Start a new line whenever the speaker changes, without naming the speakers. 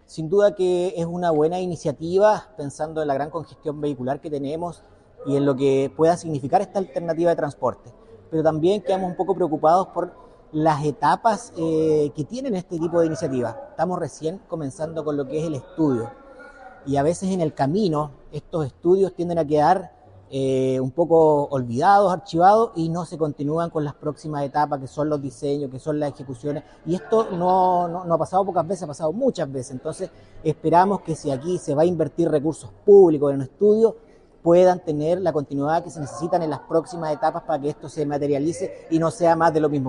Sin duda que es una buena iniciativa pensando en la gran congestión vehicular que tenemos y en lo que pueda significar esta alternativa de transporte. Pero también quedamos un poco preocupados por las etapas que tienen este tipo de iniciativas. Estamos recién comenzando con lo que es el estudio y a veces en el camino estos estudios tienden a quedar un poco olvidados, archivados y no se continúan con las próximas etapas que son los diseños, que son las ejecuciones, y esto no ha pasado pocas veces, ha pasado muchas veces. Entonces esperamos que si aquí se va a invertir recursos públicos en un estudio, puedan tener la continuidad que se necesitan en las próximas etapas para que esto se materialice y no sea más de lo mismo.